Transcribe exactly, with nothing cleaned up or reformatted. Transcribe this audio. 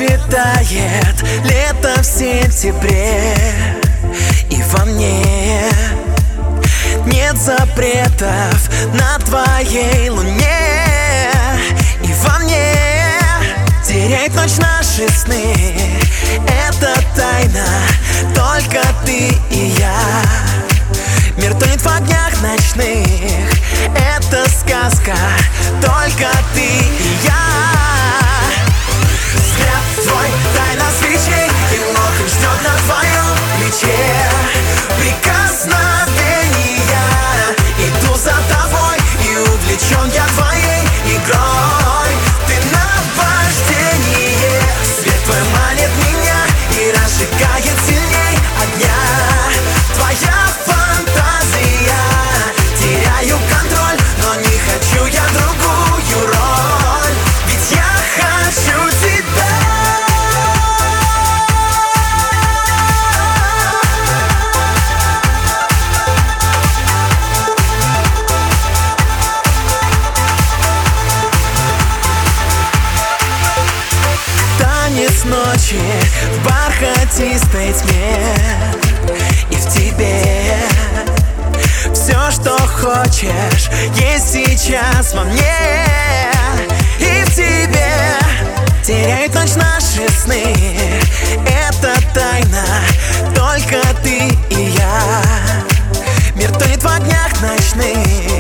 Расцветает лето в сентябре, и во мне нет запретов на твоей луне. И во мне теряет ночь наши сны. Это тайна, только ты и я. Мир тонет в огнях ночных. Это сказка, только ты и я. Взгляд твой, тайна свечей, и локон ждет на твоем плече. Прикосновения, иду за тобой, и увлечен я твоей игрой. Ты наваждение, свет твой манит меня и разжигает сильней огня. Твоя фантазия, теряю контроль, но не хочу я другую роль, ведь я хочу тебя. Танец ночи в бархатистой тьме, и в тебе все, что хочешь, есть сейчас во мне. И в тебе теряет ночь наши сны. Это тайна, только ты и я. Мир тонет в огнях ночных.